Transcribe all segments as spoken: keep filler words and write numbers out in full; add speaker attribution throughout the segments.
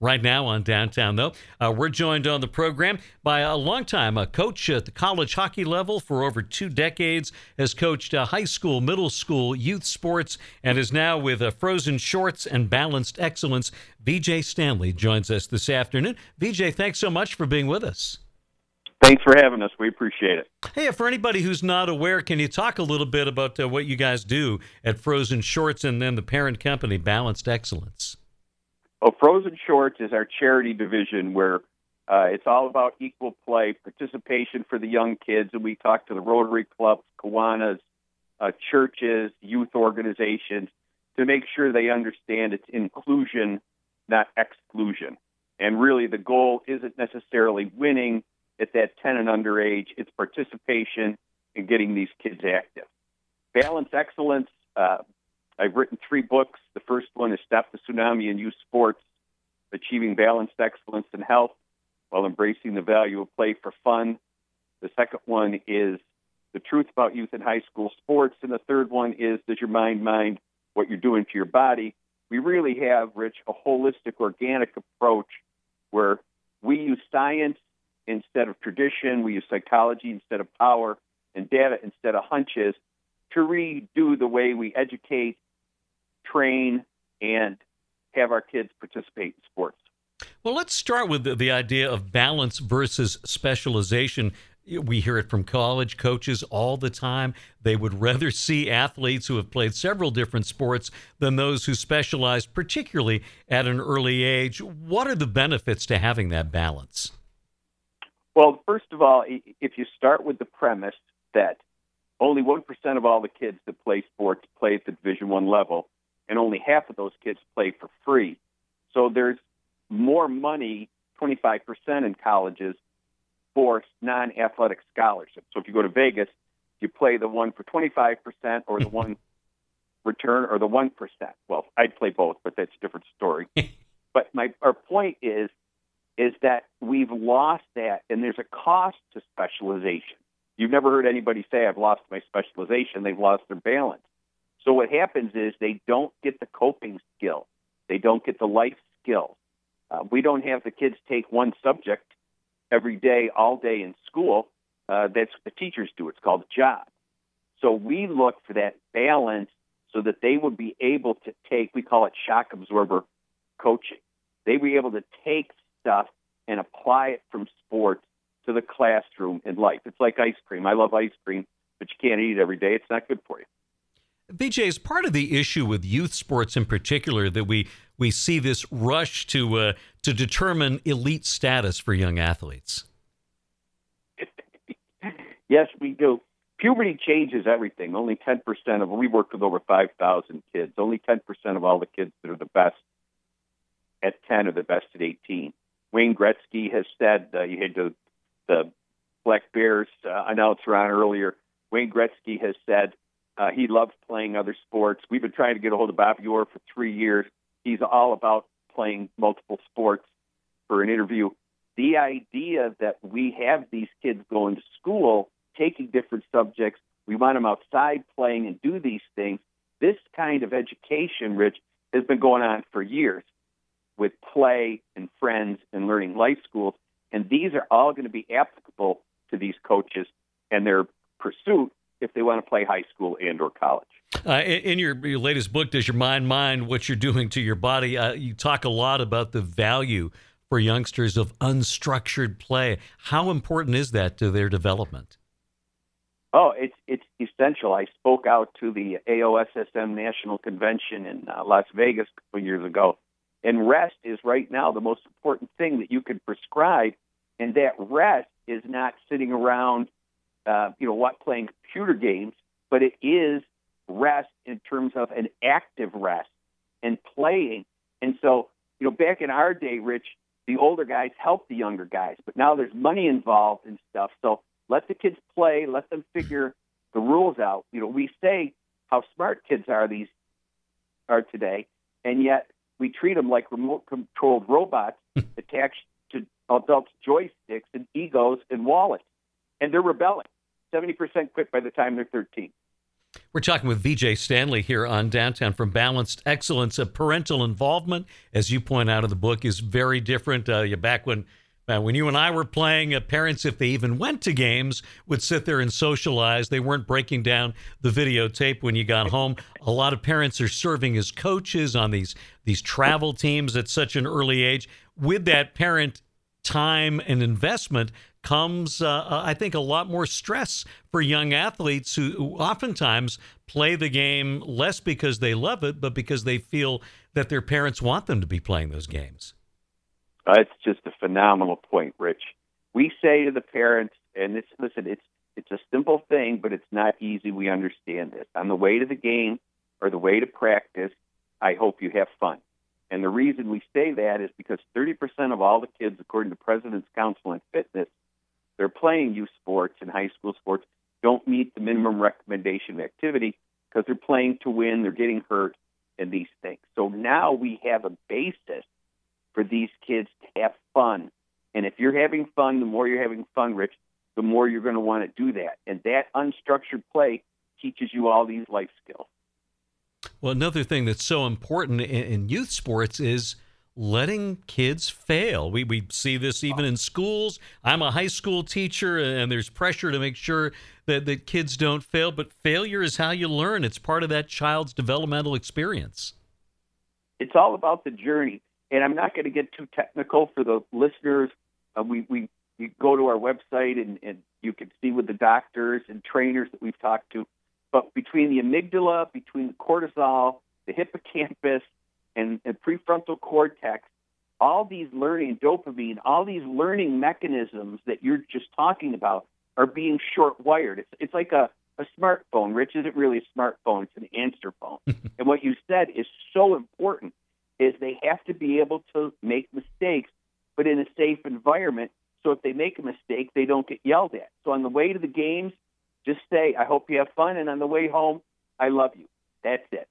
Speaker 1: right now on Downtown, though. Uh, we're joined on the program by a longtime uh, coach at the college hockey level for over two decades, has coached uh, high school, middle school, youth sports, and is now with uh, Frozen Shorts and Balanced Excellence. V J Stanley joins us this afternoon. V J, thanks so much for being with us.
Speaker 2: Thanks for having us. We appreciate it.
Speaker 1: Hey, for anybody who's not aware, can you talk a little bit about uh, what you guys do at Frozen Shorts and then the parent company, Balanced Excellence?
Speaker 2: Well, Frozen Shorts is our charity division where uh, it's all about equal play, participation for the young kids, and we talk to the Rotary clubs, Kiwanis, uh, churches, youth organizations to make sure they understand it's inclusion, not exclusion. And really the goal isn't necessarily winning at that ten and under age, it's participation in getting these kids active. Balanced Excellence, uh, I've written three books. The first one is Stop the Tsunami in Youth Sports, Achieving Balanced Excellence in Health While Embracing the Value of Play for Fun. The second one is The Truth About Youth and High School Sports. And the third one is Does Your Mind Mind What You're Doing to Your Body? We really have, Rich, a holistic, organic approach where we use science instead of tradition, we use psychology instead of power, and data instead of hunches to redo the way we educate, train, and have our kids participate in sports.
Speaker 1: Well, let's start with the, the idea of balance versus specialization. We hear it from college coaches all the time. They would rather see athletes who have played several different sports than those who specialize, particularly at an early age. What are the benefits to having that balance?
Speaker 2: Well, first of all, if you start with the premise that only one percent of all the kids that play sports play at the Division One level, and only half of those kids play for free. So there's more money, twenty-five percent in colleges, for non-athletic scholarships. So if you go to Vegas, you play the one for twenty-five percent or the one return or the one percent. Well, I'd play both, but that's a different story. But my our point is, is that we've lost that, and there's a cost to specialization. You've never heard anybody say, I've lost my specialization. They've lost their balance. So what happens is they don't get the coping skills. They don't get the life skills. Uh, we don't have the kids take one subject every day, all day in school. Uh, that's what the teachers do. It's called a job. So we look for that balance so that they would be able to take, we call it shock absorber coaching. They'd be able to take stuff and apply it from sports to the classroom in life. It's like ice cream. I love ice cream, but you can't eat it every day. It's not good for you.
Speaker 1: V J, is part of the issue with youth sports in particular that we we see this rush to uh, to determine elite status for young athletes?
Speaker 2: Yes, we do. Puberty changes everything. Only ten percent of, we work with over five thousand kids, only ten percent of all the kids that are the best at ten are the best at eighteen. Wayne Gretzky has said, uh, you had the, the Black Bears uh, announcer on earlier, Wayne Gretzky has said uh, he loves playing other sports. We've been trying to get a hold of Bobby Orr for three years. He's all about playing multiple sports for an interview. The idea that we have these kids going to school, taking different subjects, we want them outside playing and do these things. This kind of education, Rich, has been going on for years with play and friends and learning life skills. And these are all going to be applicable to these coaches and their pursuit if they want to play high school and or college.
Speaker 1: Uh, in in your, your latest book, Does Your Mind Mind What You're Doing to Your Body? Uh, you talk a lot about the value for youngsters of unstructured play. How important is that to their development?
Speaker 2: Oh, it's it's essential. I spoke out to the A O S S M National Convention in uh, Las Vegas a couple years ago, and rest is right now the most important thing that you can prescribe, and that rest is not sitting around, uh, you know, what playing computer games, but it is rest in terms of an active rest and playing. And so, you know, back in our day, Rich, the older guys helped the younger guys, but now there's money involved and stuff. So let the kids play, let them figure the rules out. You know, we say how smart kids are these are today, and yet we treat them like remote-controlled robots attached to adult joysticks and egos and wallets, and they're rebelling. seventy percent quit by the time they're thirteen.
Speaker 1: We're talking with V J Stanley here on Downtown from Balanced Excellence. Uh, parental involvement, as you point out in the book, is very different. Uh, you back when uh, when you and I were playing, uh, parents, if they even went to games, would sit there and socialize. They weren't breaking down the videotape when you got home. A lot of parents are serving as coaches on these these travel teams at such an early age. With that parent time and investment comes, uh, I think, a lot more stress for young athletes who, who oftentimes play the game less because they love it, but because they feel that their parents want them to be playing those games.
Speaker 2: Uh, it's just a phenomenal point, Rich. We say to the parents, and it's, listen, it's it's a simple thing, but it's not easy. We understand this. On the way to the game or the way to practice, I hope you have fun. And the reason we say that is because thirty percent of all the kids, according to President's Council on Fitness, they're playing youth sports and high school sports, don't meet the minimum recommendation of activity because they're playing to win, they're getting hurt, and these things. So now we have a basis for these kids to have fun. And if you're having fun, the more you're having fun, Rich, the more you're going to want to do that. And that unstructured play teaches you all these life skills.
Speaker 1: Well, another thing that's so important in, in youth sports is letting kids fail. We we see this even in schools. I'm a high school teacher, and there's pressure to make sure that, that kids don't fail. But failure is how you learn. It's part of that child's developmental experience.
Speaker 2: It's all about the journey. And I'm not going to get too technical for the listeners. Uh, we, we, we go to our website, and, and you can see with the doctors and trainers that we've talked to. But between the amygdala, between the cortisol, the hippocampus, and, and prefrontal cortex, all these learning, dopamine, all these learning mechanisms that you're just talking about are being short-wired. It's, it's like a, a smartphone. Rich isn't really a smartphone. It's an answer phone. And what you said is so important, is they have to be able to make mistakes, but in a safe environment. So if they make a mistake, they don't get yelled at. So on the way to the games, just say, I hope you have fun. And on the way home, I love you. That's it.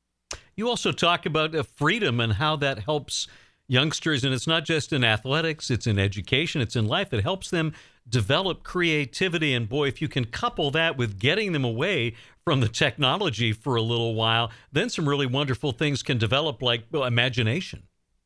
Speaker 1: You also talk about uh, freedom and how that helps youngsters. And it's not just in athletics, it's in education, it's in life. It helps them develop creativity. And boy, if you can couple that with getting them away from the technology for a little while, then some really wonderful things can develop, like well, imagination.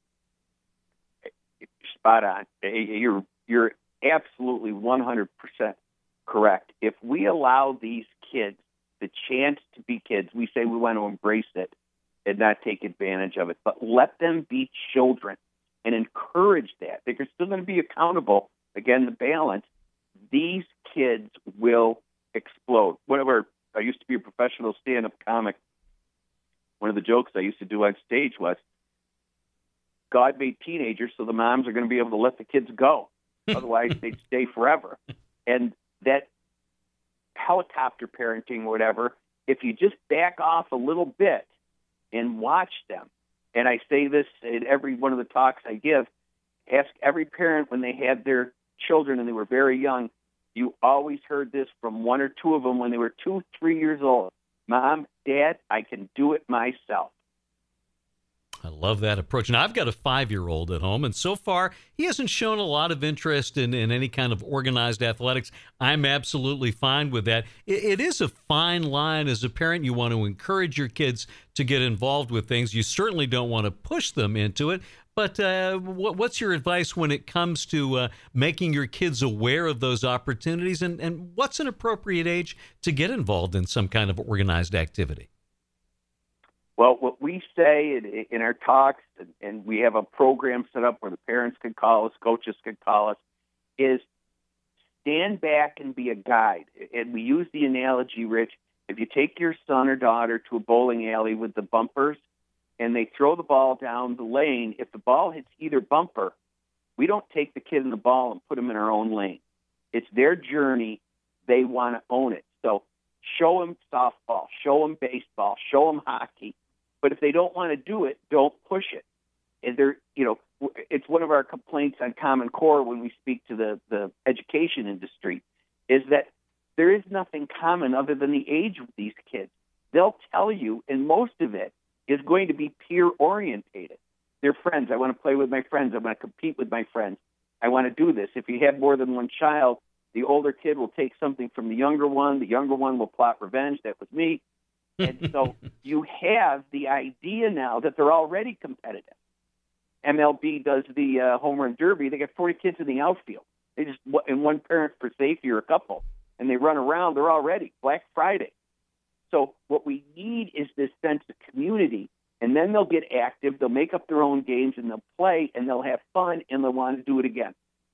Speaker 2: Spot on. You're, you're absolutely one hundred percent correct. If we allow these kids the chance to be kids, we say we want to embrace it and not take advantage of it, but let them be children and encourage that. They're still going to be accountable. Again, the balance. These kids will explode. Whatever. I used to be a professional stand-up comic. One of the jokes I used to do on stage was, God made teenagers so the moms are going to be able to let the kids go. Otherwise, they'd stay forever. And that helicopter parenting, whatever, if you just back off a little bit and watch them, and I say this in every one of the talks I give, ask every parent when they had their children and they were very young, you always heard this from one or two of them when they were two, three years old. Mom, Dad, I can do it myself.
Speaker 1: I love that approach. Now, I've got a five-year-old at home, and so far, he hasn't shown a lot of interest in, in any kind of organized athletics. I'm absolutely fine with that. It, it is a fine line. As a parent, you want to encourage your kids to get involved with things. You certainly don't want to push them into it. But uh, what, what's your advice when it comes to uh, making your kids aware of those opportunities, and, and what's an appropriate age to get involved in some kind of organized activity?
Speaker 2: Well, what we say in, in our talks, and we have a program set up where the parents can call us, coaches can call us, is stand back and be a guide. And we use the analogy, Rich, if you take your son or daughter to a bowling alley with the bumpers and they throw the ball down the lane, if the ball hits either bumper, we don't take the kid and the ball and put them in our own lane. It's their journey. They want to own it. So show them softball, show them baseball, show them hockey. But if they don't want to do it, don't push it. And they're, you know, it's one of our complaints on Common Core when we speak to the, the education industry, is that there is nothing common other than the age of these kids. They'll tell you, and most of it is going to be peer-orientated. They're friends. I want to play with my friends. I want to compete with my friends. I want to do this. If you have more than one child, the older kid will take something from the younger one. The younger one will plot revenge. That was me. And so you have the idea now that they're already competitive. M L B does the uh, home run derby. They got forty kids in the outfield. They just and one parent for safety or a couple, and they run around. They're all ready. Black Friday. So what we need is this sense of community, and then they'll get active. They'll make up their own games, and they'll play, and they'll have fun, and they'll want to do it again.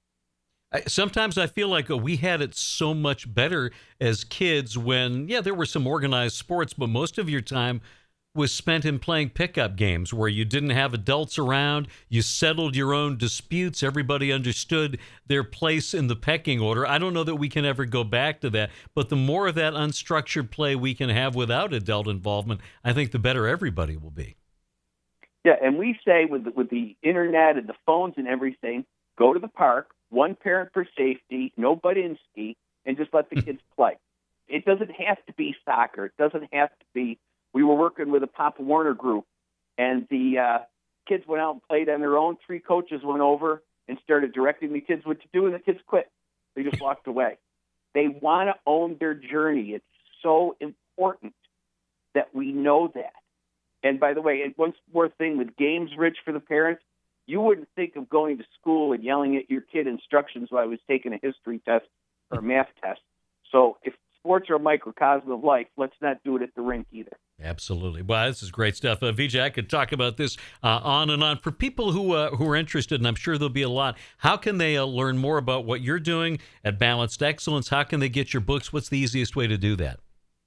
Speaker 1: Sometimes I feel like we had it so much better as kids when, yeah, there were some organized sports, but most of your time was spent in playing pickup games where you didn't have adults around. You settled your own disputes. Everybody understood their place in the pecking order. I don't know that we can ever go back to that, but the more of that unstructured play we can have without adult involvement, I think the better everybody will be.
Speaker 2: Yeah, and we say with the, with the internet and the phones and everything, go to the park, one parent for safety, no Budinsky, and just let the kids play. It doesn't have to be soccer. It doesn't have to be. We were working with a Papa Warner group, and the uh, kids went out and played on their own. Three coaches went over and started directing the kids what to do, and the kids quit. They just walked away. They want to own their journey. It's so important that we know that. And by the way, and one more thing with games, Rich, for the parents, you wouldn't think of going to school and yelling at your kid instructions while I was taking a history test or a math test. So if sports are a microcosm of life, let's not do it at the rink either.
Speaker 1: Absolutely. Well, this is great stuff. Uh, Vijay, I could talk about this uh, on and on. For people who uh, who are interested, and I'm sure there'll be a lot, how can they uh, learn more about what you're doing at Balanced Excellence? How can they get your books? What's the easiest way to do that?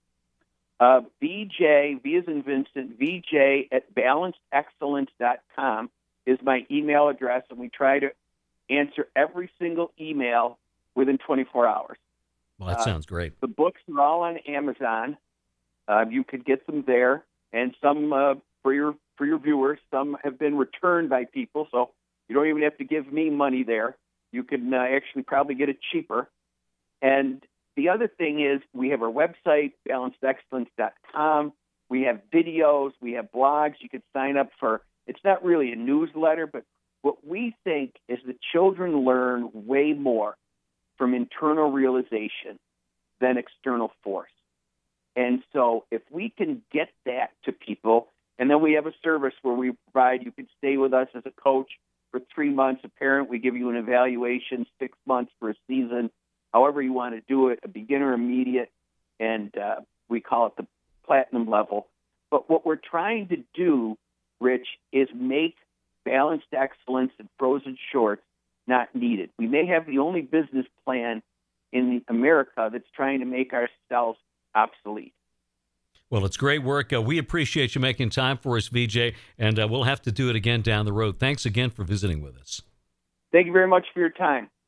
Speaker 2: Uh, V J, V as in Vincent, V J at balanced excellence dot com is my email address, and we try to answer every single email within twenty-four hours.
Speaker 1: Well, that sounds great.
Speaker 2: Uh, the books are all on Amazon. Uh, you could get them there, and some uh, for your for your viewers. Some have been returned by people, so you don't even have to give me money there. You can uh, actually probably get it cheaper. And the other thing is we have our website, balanced excellence dot com. We have videos. We have blogs. You could sign up for. It's not really a newsletter, but what we think is that children learn way more from internal realization than external force. And so if we can get that to people, and then we have a service where we provide, you can stay with us as a coach for three months, a parent, we give you an evaluation, six months for a season, however you want to do it, a beginner, immediate, and uh, we call it the platinum level. But what we're trying to do, Rich, is make balanced excellence and frozen shorts not needed. We may have the only business plan in America that's trying to make ourselves obsolete.
Speaker 1: Well, it's great work. Uh, we appreciate you making time for us, Vijay, and uh, we'll have to do it again down the road. Thanks again for visiting with us.
Speaker 2: Thank you very much for your time.